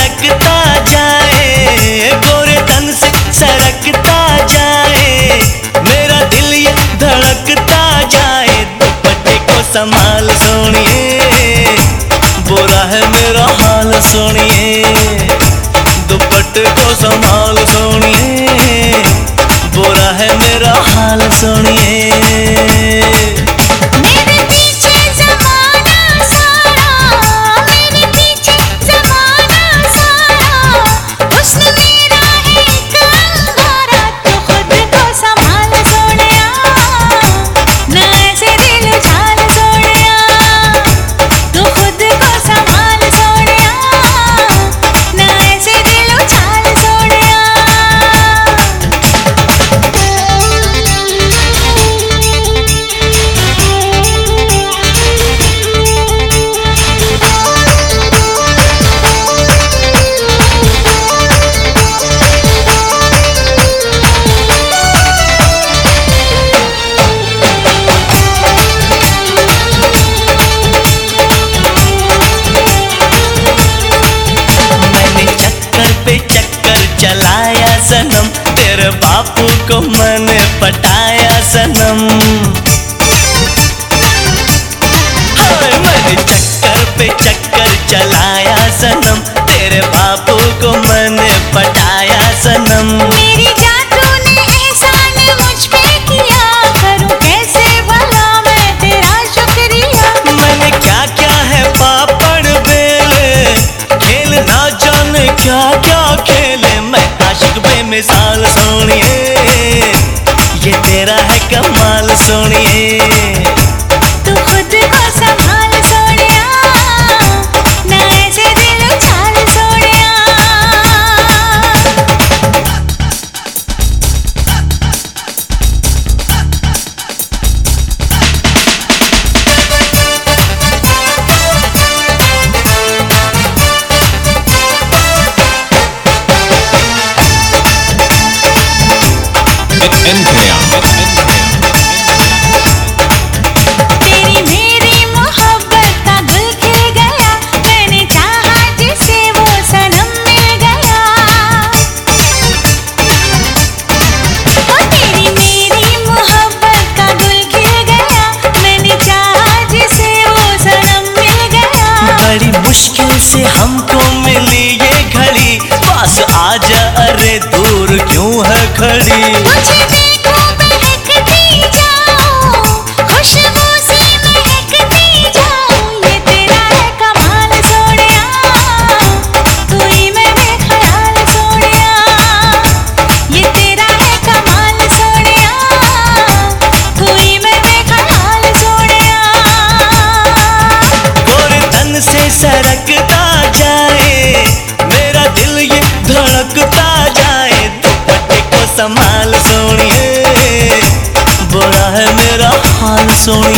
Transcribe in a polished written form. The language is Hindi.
सरकता जाए, गोरे तन से सरकता जाए, मेरा दिल ये धड़कता जाए। दुपट्टे को संभाल सोनिए, बुरा है मेरा हाल सोनिए। दुपट्टे को संभाल सोनिए, बुरा है मेरा हाल सोनिए। चलाया सनम, तेरे बापू को मैंने पटाया सनम। हाय मैंने चक्कर पे चक्कर चलाया सनम, तेरे बापू को मैंने पटाया सनम। मेरी जादू ने एहसान मुझ पे किया, करूं कैसे भला मैं तेरा शुक्रिया। मैंने क्या क्या है पापड़ बेले, खेल ना जाने क्या क्या खेले। आशिक बेमिसाल सोनिए, ये तेरा है कमाल सोनिए। तू खुद को संभाल सोनिया, ना ऐसे दिल उछाल सोनिया। तेरी मेरी मोहब्बत का गुल खिल गया, मैंने चाहा जिसे वो सनम मिल गया। ओ तेरी मेरी मोहब्बत का गुल खिल गया, मैंने चाहा जिसे वो सनम मिल गया। बड़ी मुश्किल से हमको मिली ये घड़ी, पास आजा अरे दूर क्यों है खड़ी। तुझे देखो महकती जाऊं, खुशबू से महकती जाऊं, ये तेरा है कमाल सोनिया, तू ही मैं बेख्याल सोनिया। ये तेरा है कमाल सोनिया, तू ही मैं बेख्याल सोनिया। गोरे तन से सरकता जाए, मेरा दिल ये धड़कता जाए। दुपट्टे को संभाल सोनिए, बुरा है मेरा हाल सोनिए।